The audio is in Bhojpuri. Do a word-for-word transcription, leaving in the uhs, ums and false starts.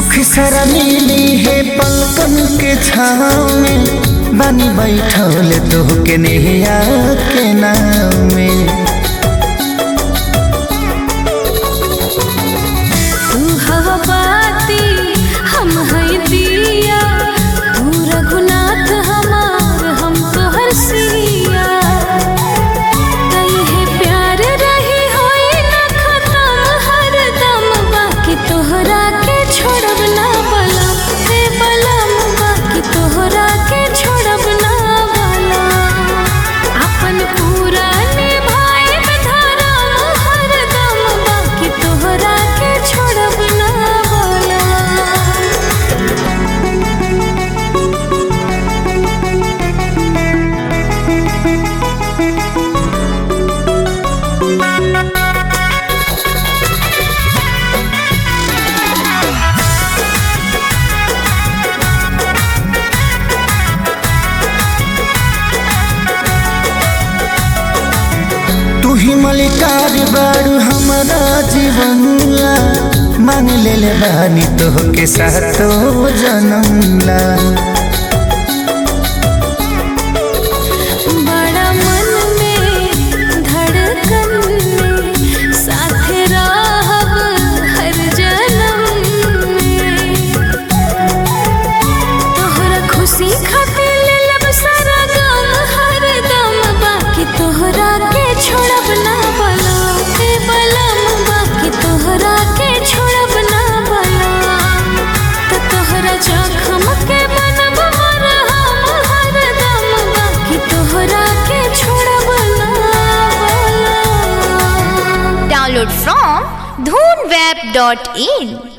सुख सारा मिली है पलकन के छाँव में, बानी बैठल तोहके नेहिया के नाम में। तू हवा बाती हम है दिया, तू रघुनाथ हमार हम तोहर सिया। कई है प्यार रही होई न खत्म हरदम, बाकी तोहरा के छोड़ब ना बलम हे बलम, बाकी तोहरा के छोड़ब ना बलम। अपन पूरा निभाए धर्म हरदम, बाकी तोहरा के छोड़ब ना बलम। तू ही मलिकार बारू हमारा जीवन ला, मान ले ले बानी तोहके सातो जन्म ला। बड़ा मन में धड़कन में साथे रहब हर जन्म में। तोहरा खुशी खातिर लेलब सारा गम हरदम, बाकी तोहरा के छोड़ब ना बलम हे बलम, बाकी तोहरा के छोड़ब ना बलम। त तोहरा जखम के बनब मरहम हरदम, बाकी तोहरा के छोड़ब ना बलम। Download from dhoonweb dot in।